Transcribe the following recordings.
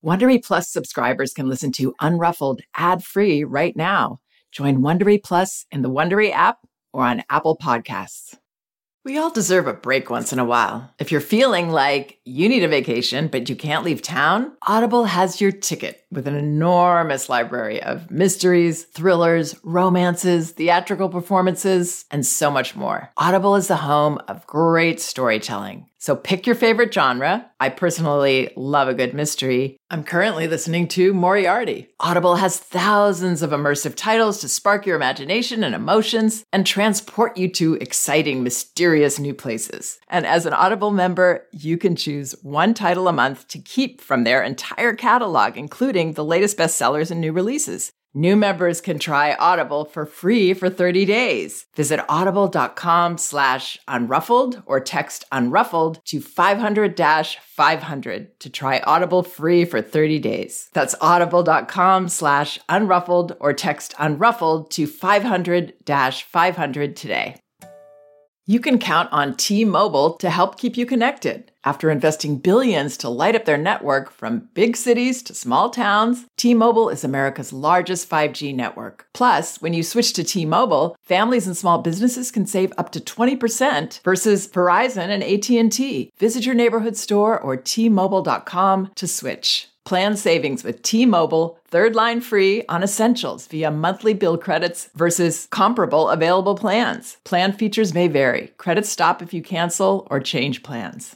Wondery Plus subscribers can listen to Unruffled ad-free right now. Join Wondery Plus in the Wondery app or on Apple Podcasts. We all deserve a break once in a while. If you're feeling like you need a vacation, but you can't leave town, Audible has your ticket with an enormous library of mysteries, thrillers, romances, theatrical performances, and so much more. Audible is the home of great storytelling. So pick your favorite genre. I personally love a good mystery. I'm currently listening to Moriarty. Audible has thousands of immersive titles to spark your imagination and emotions and transport you to exciting, mysterious new places. And as an Audible member, you can choose one title a month to keep from their entire catalog, including the latest bestsellers and new releases. New members can try Audible for free for 30 days. Visit audible.com/unruffled or text unruffled to 500-500 to try Audible free for 30 days. That's audible.com/unruffled or text unruffled to 500-500 today. You can count on T-Mobile to help keep you connected. After investing billions to light up their network from big cities to small towns, T-Mobile is America's largest 5G network. Plus, when you switch to T-Mobile, families and small businesses can save up to 20% versus Verizon and AT&T. Visit your neighborhood store or T-Mobile.com to switch. Plan savings with T-Mobile, third line free on essentials via monthly bill credits versus comparable available plans. Plan features may vary. Credits stop if you cancel or change plans.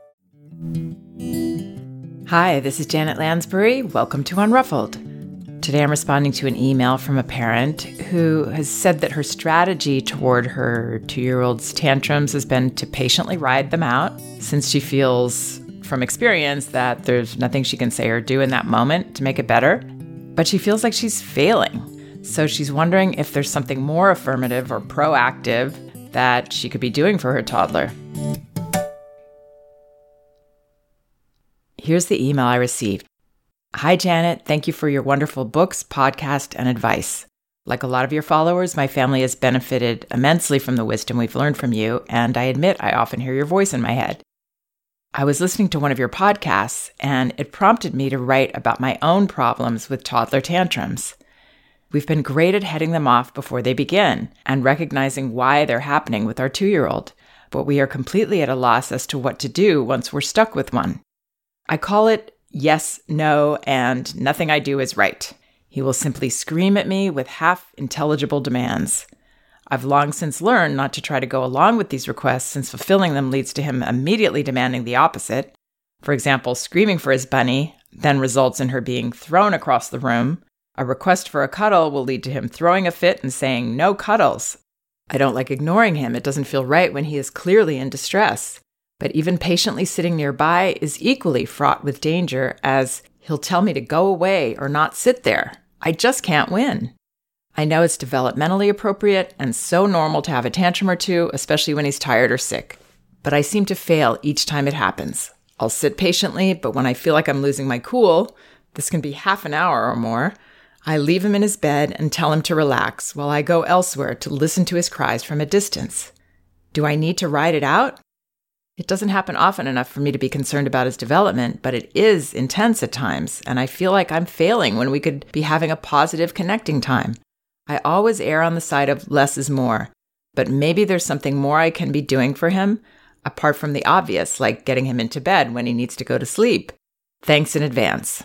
Hi, this is Janet Lansbury. Welcome to Unruffled. Today I'm responding to an email from a parent who has said that her strategy toward her 2-year-old's tantrums has been to patiently ride them out since she feels from experience that there's nothing she can say or do in that moment to make it better, but she feels like she's failing. So she's wondering if there's something more affirmative or proactive that she could be doing for her toddler. Here's the email I received. Hi, Janet. Thank you for your wonderful books, podcast, and advice. Like a lot of your followers, my family has benefited immensely from the wisdom we've learned from you, and I admit I often hear your voice in my head. I was listening to one of your podcasts, and it prompted me to write about my own problems with toddler tantrums. We've been great at heading them off before they begin and recognizing why they're happening with our 2-year-old, but we are completely at a loss as to what to do once we're stuck with one. I call it yes, no, and nothing I do is right. He will simply scream at me with half-intelligible demands. I've long since learned not to try to go along with these requests since fulfilling them leads to him immediately demanding the opposite. For example, screaming for his bunny then results in her being thrown across the room. A request for a cuddle will lead to him throwing a fit and saying, "No cuddles." I don't like ignoring him. It doesn't feel right when he is clearly in distress. But even patiently sitting nearby is equally fraught with danger, as he'll tell me to go away or not sit there. I just can't win. I know it's developmentally appropriate and so normal to have a tantrum or two, especially when he's tired or sick. But I seem to fail each time it happens. I'll sit patiently, but when I feel like I'm losing my cool, this can be half an hour or more, I leave him in his bed and tell him to relax while I go elsewhere to listen to his cries from a distance. Do I need to ride it out? It doesn't happen often enough for me to be concerned about his development, but it is intense at times, and I feel like I'm failing when we could be having a positive connecting time. I always err on the side of less is more, but maybe there's something more I can be doing for him, apart from the obvious, like getting him into bed when he needs to go to sleep. Thanks in advance.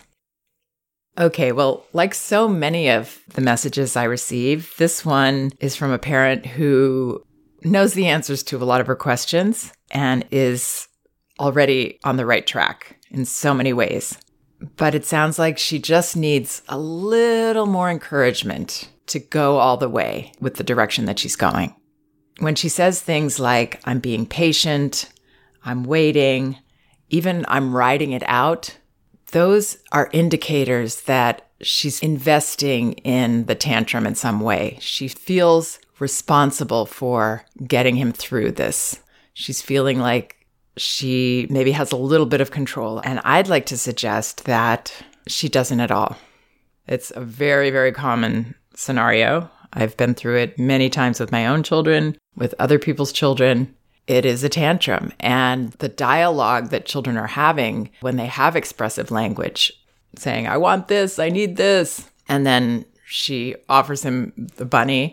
Okay, well, like so many of the messages I receive, this one is from a parent who knows the answers to a lot of her questions and is already on the right track in so many ways. But it sounds like she just needs a little more encouragement to go all the way with the direction that she's going. When she says things like, I'm being patient, I'm waiting, even I'm riding it out, those are indicators that she's investing in the tantrum in some way. She feels responsible for getting him through this. She's feeling like she maybe has a little bit of control. And I'd like to suggest that she doesn't at all. It's a very, very common scenario. I've been through it many times with my own children, with other people's children. It is a tantrum. And the dialogue that children are having when they have expressive language saying, I want this, I need this. And then she offers him the bunny,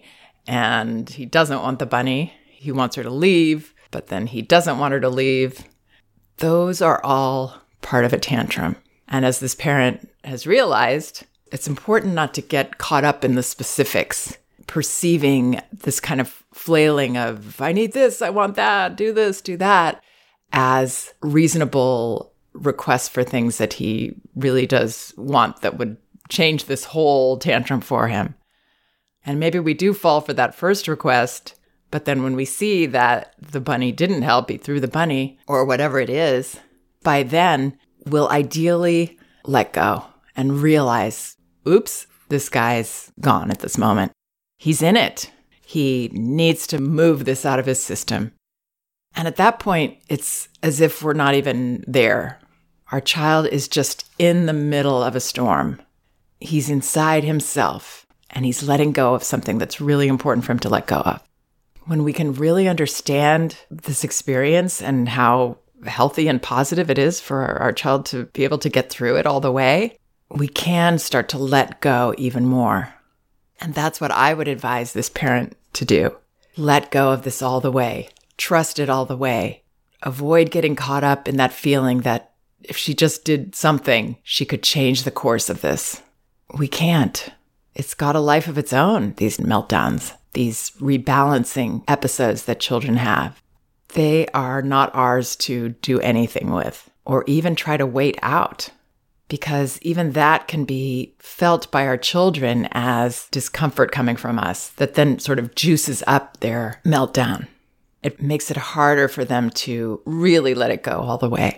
and he doesn't want the bunny. He wants her to leave, but then he doesn't want her to leave. Those are all part of a tantrum. And as this parent has realized, it's important not to get caught up in the specifics, perceiving this kind of flailing of, I need this, I want that, do this, do that, as reasonable requests for things that he really does want that would change this whole tantrum for him. And maybe we do fall for that first request, but then when we see that the bunny didn't help, he threw the bunny, or whatever it is, by then we'll ideally let go and realize, oops, this guy's gone at this moment. He's in it. He needs to move this out of his system. And at that point, it's as if we're not even there. Our child is just in the middle of a storm. He's inside himself, and he's letting go of something that's really important for him to let go of. When we can really understand this experience and how healthy and positive it is for our child to be able to get through it all the way, we can start to let go even more. And that's what I would advise this parent to do. Let go of this all the way. Trust it all the way. Avoid getting caught up in that feeling that if she just did something, she could change the course of this. We can't. It's got a life of its own, these meltdowns, these rebalancing episodes that children have. They are not ours to do anything with or even try to wait out, because even that can be felt by our children as discomfort coming from us that then sort of juices up their meltdown. It makes it harder for them to really let it go all the way.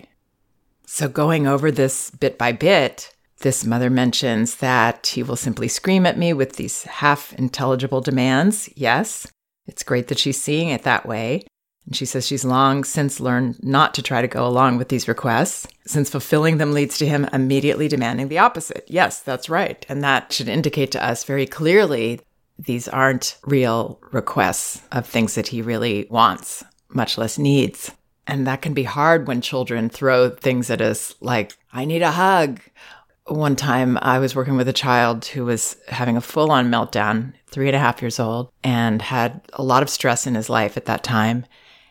So going over this bit by bit, this mother mentions that he will simply scream at me with these half-intelligible demands. Yes, it's great that she's seeing it that way. And she says she's long since learned not to try to go along with these requests, since fulfilling them leads to him immediately demanding the opposite. Yes, that's right. And that should indicate to us very clearly these aren't real requests of things that he really wants, much less needs. And that can be hard when children throw things at us like, I need a hug. One time I was working with a child who was having a full-on meltdown, 3.5 years old, and had a lot of stress in his life at that time.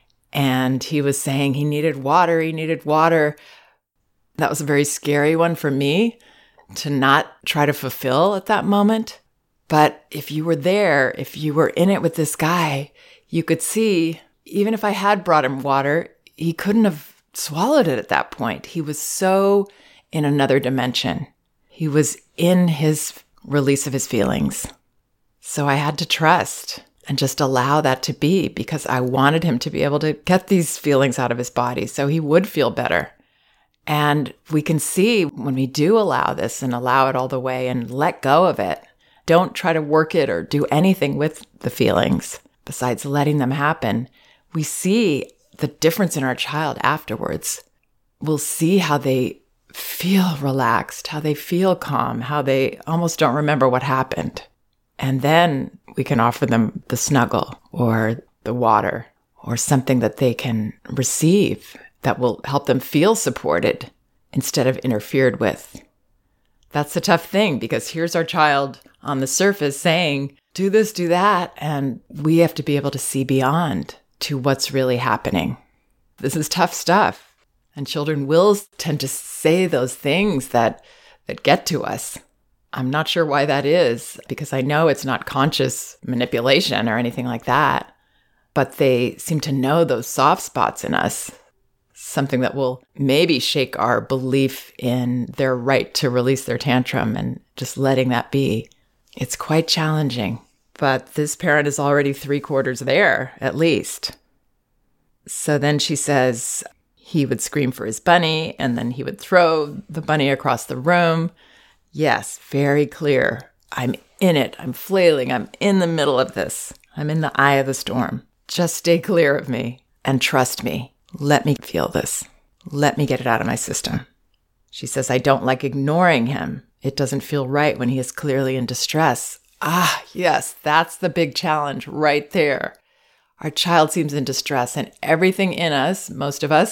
And he was saying he needed water, he needed water. That was a very scary one for me to not try to fulfill at that moment. But if you were there, if you were in it with this guy, you could see, even if I had brought him water, he couldn't have swallowed it at that point. He was so in another dimension. He was in his release of his feelings. So I had to trust and just allow that to be, because I wanted him to be able to get these feelings out of his body so he would feel better. And we can see when we do allow this and allow it all the way and let go of it, don't try to work it or do anything with the feelings besides letting them happen, we see the difference in our child afterwards. We'll see how they feel relaxed, how they feel calm, how they almost don't remember what happened. And then we can offer them the snuggle or the water or something that they can receive that will help them feel supported instead of interfered with. That's the tough thing, because here's our child on the surface saying, do this, do that, and we have to be able to see beyond to what's really happening. This is tough stuff, and children will tend to say those things that get to us. I'm not sure why that is, because I know it's not conscious manipulation or anything like that, but they seem to know those soft spots in us, something that will maybe shake our belief in their right to release their tantrum and just letting that be. It's quite challenging, but this parent is already 3/4 there, at least. So then she says he would scream for his bunny, and then he would throw the bunny across the room. Yes, very clear. I'm in it. I'm flailing. I'm in the middle of this. I'm in the eye of the storm. Just stay clear of me and trust me. Let me feel this. Let me get it out of my system. She says, I don't like ignoring him. It doesn't feel right when he is clearly in distress. Ah, yes, that's the big challenge right there. Our child seems in distress, and everything in us, most of us,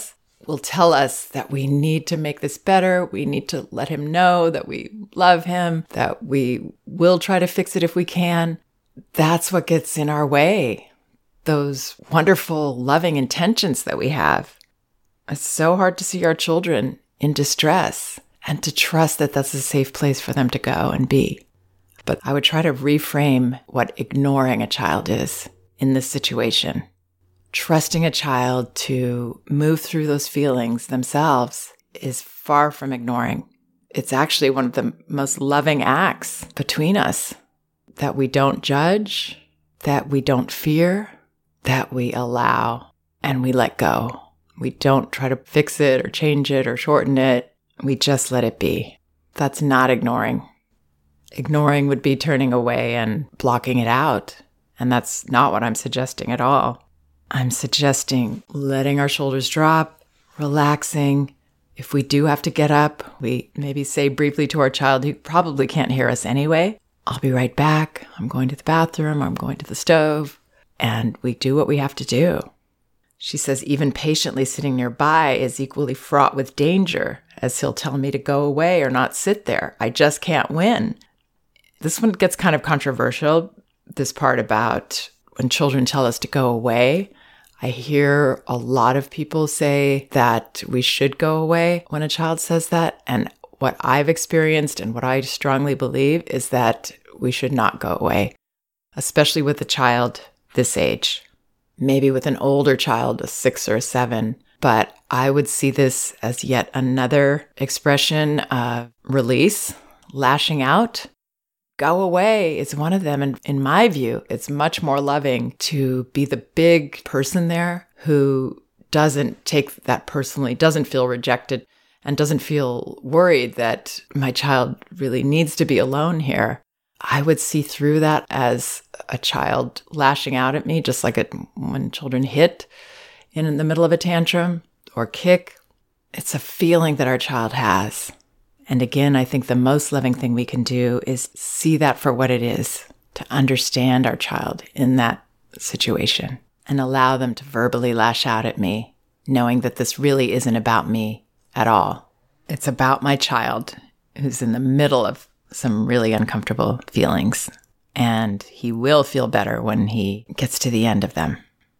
will tell us that we need to make this better. We need to let him know that we love him, that we will try to fix it if we can. That's what gets in our way. Those wonderful, loving intentions that we have. It's so hard to see our children in distress and to trust that that's a safe place for them to go and be. But I would try to reframe what ignoring a child is in this situation. Trusting a child to move through those feelings themselves is far from ignoring. It's actually one of the most loving acts between us, that we don't judge, that we don't fear, that we allow, and we let go. We don't try to fix it or change it or shorten it. We just let it be. That's not ignoring. Ignoring would be turning away and blocking it out. And that's not what I'm suggesting at all. I'm suggesting letting our shoulders drop, relaxing. If we do have to get up, we maybe say briefly to our child, who probably can't hear us anyway, I'll be right back. I'm going to the bathroom. I'm going to the stove. And we do what we have to do. She says even patiently sitting nearby is equally fraught with danger, as he'll tell me to go away or not sit there. I just can't win. This one gets kind of controversial, this part about when children tell us to go away. I hear a lot of people say that we should go away when a child says that. And what I've experienced and what I strongly believe is that we should not go away, especially with a child this age. Maybe with an older child, a 6 or a 7. But I would see this as yet another expression of release, lashing out. Go away is one of them. And in my view, it's much more loving to be the big person there who doesn't take that personally, doesn't feel rejected, and doesn't feel worried that my child really needs to be alone here. I would see through that as a child lashing out at me, just like when children hit in the middle of a tantrum or kick. It's a feeling that our child has. And again, I think the most loving thing we can do is see that for what it is, to understand our child in that situation and allow them to verbally lash out at me, knowing that this really isn't about me at all. It's about my child who's in the middle of some really uncomfortable feelings, and he will feel better when he gets to the end of them.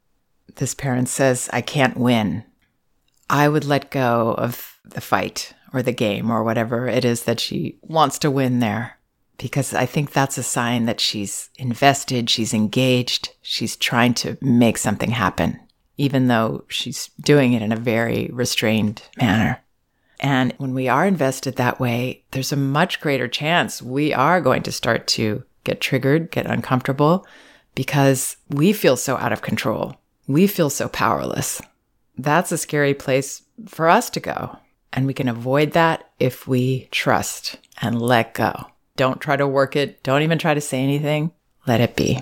This parent says, I can't win. I would let go of the fight or the game or whatever it is that she wants to win there, because I think that's a sign that she's invested, she's engaged, she's trying to make something happen, even though she's doing it in a very restrained manner. And when we are invested that way, there's a much greater chance we are going to start to get triggered, get uncomfortable, because we feel so out of control. We feel so powerless. That's a scary place for us to go. And we can avoid that if we trust and let go. Don't try to work it. Don't even try to say anything. Let it be.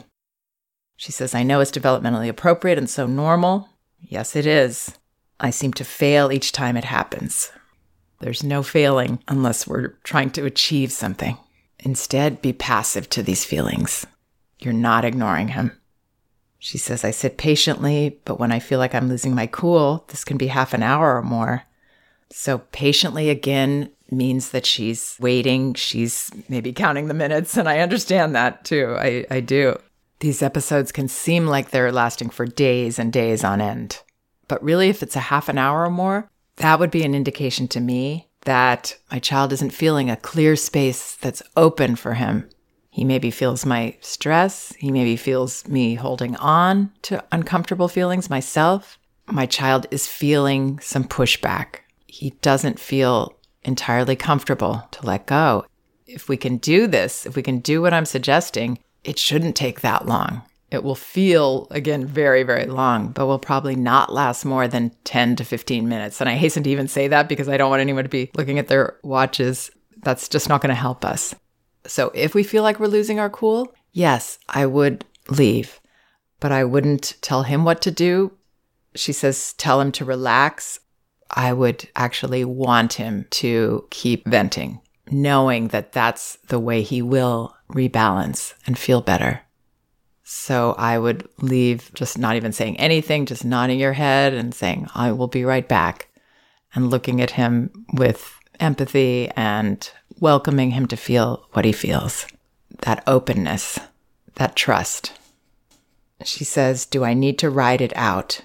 She says, I know it's developmentally appropriate and so normal. Yes, it is. I seem to fail each time it happens. There's no failing unless we're trying to achieve something. Instead, be passive to these feelings. You're not ignoring him. She says, I sit patiently, but when I feel like I'm losing my cool, this can be half an hour or more. So patiently again means that she's waiting. She's maybe counting the minutes, and I understand that too. I do. These episodes can seem like they're lasting for days and days on end. But really, if it's a half an hour or more, that would be an indication to me that my child isn't feeling a clear space that's open for him. He maybe feels my stress. He maybe feels me holding on to uncomfortable feelings myself. My child is feeling some pushback. He doesn't feel entirely comfortable to let go. If we can do this, if we can do what I'm suggesting, it shouldn't take that long. It will feel, again, very, very long, but will probably not last more than 10 to 15 minutes. And I hasten to even say that because I don't want anyone to be looking at their watches. That's just not going to help us. So if we feel like we're losing our cool, yes, I would leave, but I wouldn't tell him what to do. She says, tell him to relax. I would actually want him to keep venting, knowing that that's the way he will rebalance and feel better. So I would leave, just not even saying anything, just nodding your head and saying, I will be right back. and looking at him with empathy and welcoming him to feel what he feels. That openness, that trust. She says, do I need to ride it out?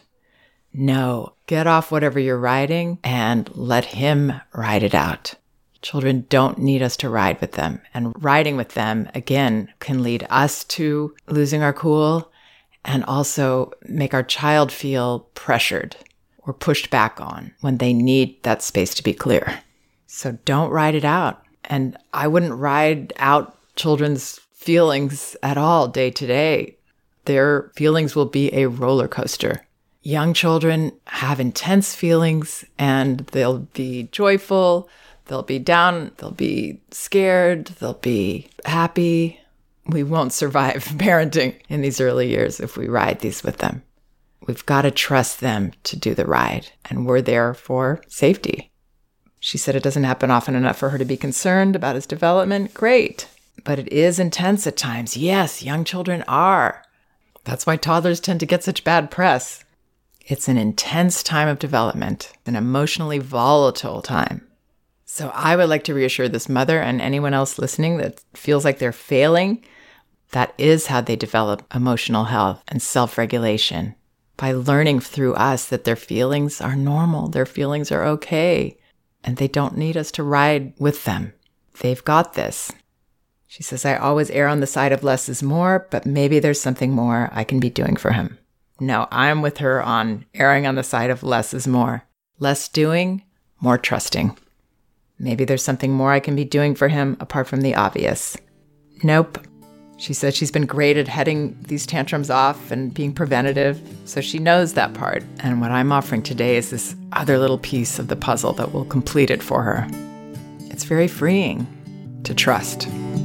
No, get off whatever you're riding and let him ride it out. Children don't need us to ride with them. And riding with them, again, can lead us to losing our cool and also make our child feel pressured or pushed back on when they need that space to be clear. So don't ride it out. And I wouldn't ride out children's feelings at all day to day. Their feelings will be a roller coaster. Young children have intense feelings and they'll be joyful, they'll be down, they'll be scared, they'll be happy. We won't survive parenting in these early years if we ride these with them. We've got to trust them to do the ride, and we're there for safety. She said it doesn't happen often enough for her to be concerned about his development. Great. But it is intense at times. Yes, young children are. That's why toddlers tend to get such bad press. It's an intense time of development, an emotionally volatile time. So I would like to reassure this mother and anyone else listening that feels like they're failing. That is how they develop emotional health and self-regulation, by learning through us that their feelings are normal, their feelings are okay, and they don't need us to ride with them. They've got this. She says, I always err on the side of less is more, but maybe there's something more I can be doing for him. No, I'm with her on erring on the side of less is more. Less doing, more trusting. Maybe there's something more I can be doing for him apart from the obvious. Nope. She said she's been great at heading these tantrums off and being preventative, so she knows that part. And what I'm offering today is this other little piece of the puzzle that will complete it for her. It's very freeing to trust.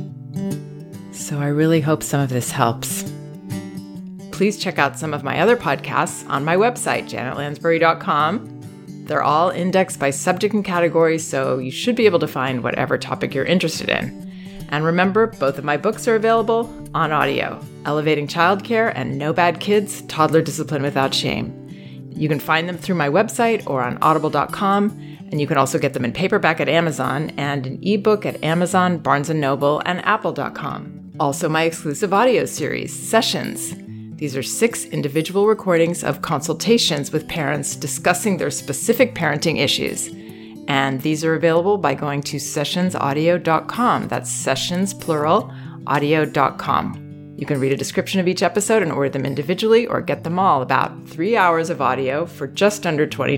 So I really hope some of this helps. Please check out some of my other podcasts on my website, janetlansbury.com. They're all indexed by subject and category, so you should be able to find whatever topic you're interested in. And remember, both of my books are available on audio, Elevating Childcare and No Bad Kids, Toddler Discipline Without Shame. You can find them through my website or on audible.com, and you can also get them in paperback at Amazon and an ebook at Amazon, Barnes & Noble, and apple.com. Also my exclusive audio series, Sessions. These are 6 individual recordings of consultations with parents discussing their specific parenting issues. And these are available by going to sessionsaudio.com. That's sessions, plural, audio.com. You can read a description of each episode and order them individually or get them all, about 3 hours of audio for just under $20.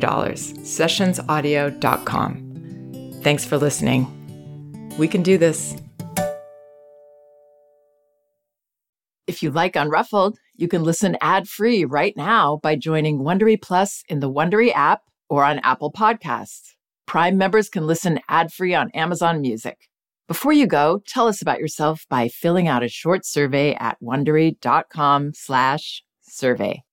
Sessionsaudio.com. Thanks for listening. We can do this. If you like Unruffled, you can listen ad-free right now by joining Wondery Plus in the Wondery app or on Apple Podcasts. Prime members can listen ad-free on Amazon Music. Before you go, tell us about yourself by filling out a short survey at Wondery.com/survey.